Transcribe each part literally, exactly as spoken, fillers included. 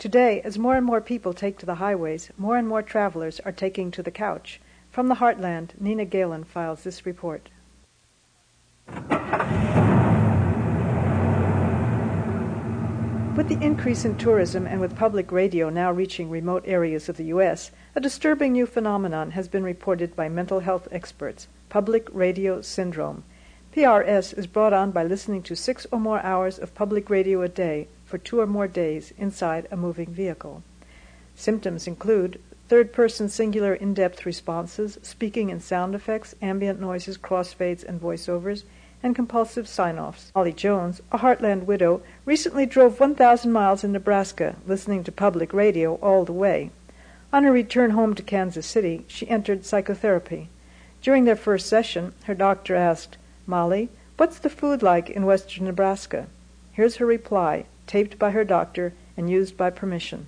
Today, as more and more people take to the highways, more and more travelers are taking to the couch. From the heartland, Nina Galen files this report. With the increase in tourism and with public radio now reaching remote areas of the U S, a disturbing new phenomenon has been reported by mental health experts, public radio syndrome. P R S is brought on by listening to six or more hours of public radio a day for two or more days inside a moving vehicle. Symptoms include third-person singular in-depth responses, speaking and sound effects, ambient noises, crossfades, and voiceovers, and compulsive sign-offs. Molly Jones, a Heartland widow, recently drove one thousand miles in Nebraska, listening to public radio all the way. On her return home to Kansas City, she entered psychotherapy. During their first session, her doctor asked, "Molly, what's the food like in western Nebraska?" Here's her reply, taped by her doctor and used by permission.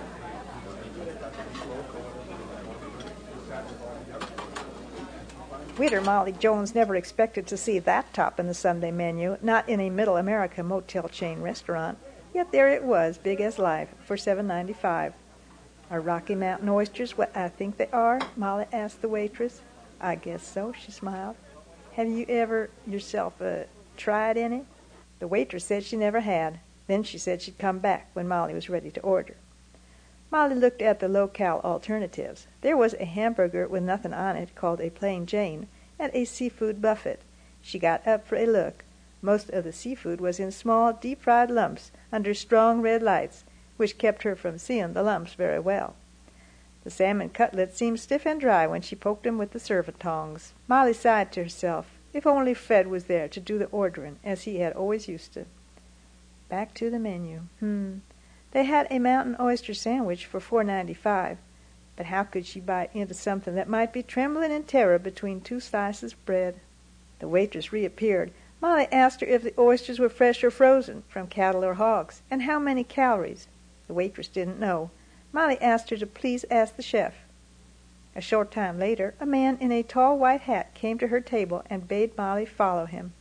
Widow Molly Jones never expected to see that top in the Sunday menu, not in a Middle America motel chain restaurant. Yet there it was, big as life, for seven ninety-five. "Are Rocky Mountain oysters what I think they are?" Molly asked the waitress. "I guess so," she smiled. "Have you ever, yourself, uh, tried any?" The waitress said she never had. Then she said she'd come back when Molly was ready to order. Molly looked at the locale alternatives. There was a hamburger with nothing on it, called a Plain Jane, and a seafood buffet. She got up for a look. Most of the seafood was in small, deep-fried lumps under strong red lights, which kept her from seeing the lumps very well. The salmon cutlets seemed stiff and dry when she poked them with the serving tongs. Molly sighed to herself. If only Fred was there to do the ordering, as he had always used to. Back to the menu. Hmm. They had a mountain oyster sandwich for four ninety-five, but how could she bite into something that might be trembling in terror between two slices of bread? The waitress reappeared. Molly asked her if the oysters were fresh or frozen, from cattle or hogs, and how many calories. The waitress didn't know. Molly asked her to please ask the chef. A short time later, a man in a tall white hat came to her table and bade Molly follow him.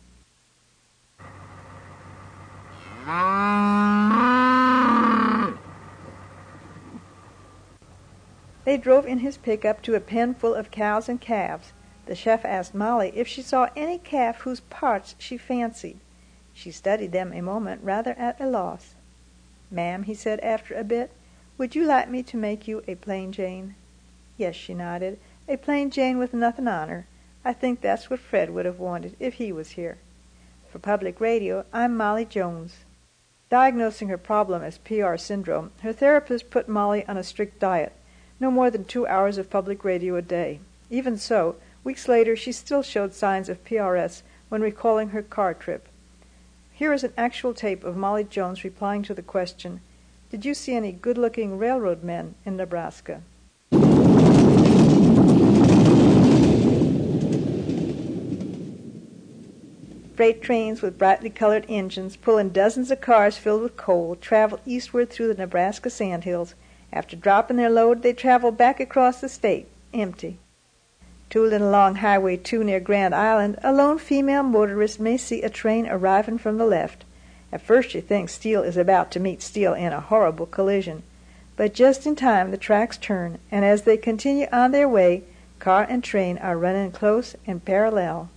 They drove in his pickup to a pen full of cows and calves. The chef asked Molly if she saw any calf whose parts she fancied. She studied them a moment, rather at a loss. "Ma'am," he said after a bit, "would you like me to make you a plain Jane?" "Yes," she nodded, "a plain Jane with nothing on her. I think that's what Fred would have wanted if he was here. For public radio, I'm Molly Jones." Diagnosing her problem as P R syndrome, her therapist put Molly on a strict diet, no more than two hours of public radio a day. Even so, weeks later she still showed signs of P R S when recalling her car trip. Here is an actual tape of Molly Jones replying to the question, "Did you see any good-looking railroad men in Nebraska?" Freight trains with brightly colored engines pulling dozens of cars filled with coal travel eastward through the Nebraska sandhills. After dropping their load, they travel back across the state, empty. Tooling along Highway two near Grand Island, a lone female motorist may see a train arriving from the left. At first she thinks steel is about to meet steel in a horrible collision. But just in time the tracks turn, and as they continue on their way, car and train are running close and parallel.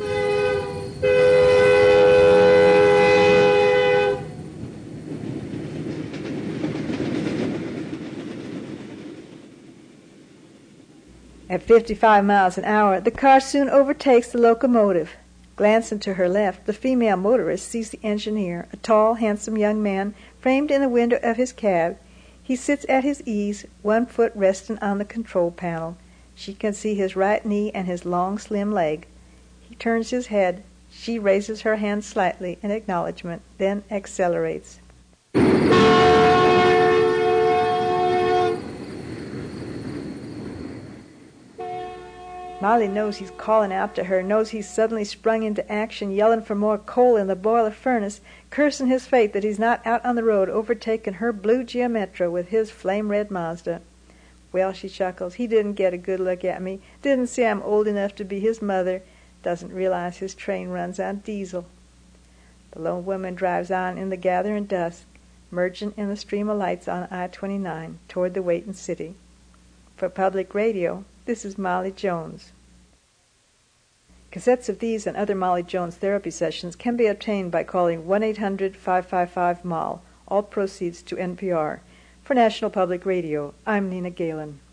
At fifty-five miles an hour, the car soon overtakes the locomotive. Glancing to her left, the female motorist sees the engineer, a tall, handsome young man framed in the window of his cab. He sits at his ease, one foot resting on the control panel. She can see his right knee and his long, slim leg. He turns his head. She raises her hand slightly in acknowledgement, then accelerates. Molly knows he's calling out to her, knows he's suddenly sprung into action, yelling for more coal in the boiler furnace, cursing his fate that he's not out on the road overtaking her blue Geometra with his flame-red Mazda. "Well," she chuckles, "he didn't get a good look at me, didn't see I'm old enough to be his mother, doesn't realize his train runs on diesel." The lone woman drives on in the gathering dusk. merging in the stream of lights on I twenty-nine toward the waiting city. For Public Radio, this is Molly Jones. Cassettes of these and other Molly Jones therapy sessions can be obtained by calling one eight hundred five five five M O L. All proceeds to N P R. For National Public Radio, I'm Nina Galen.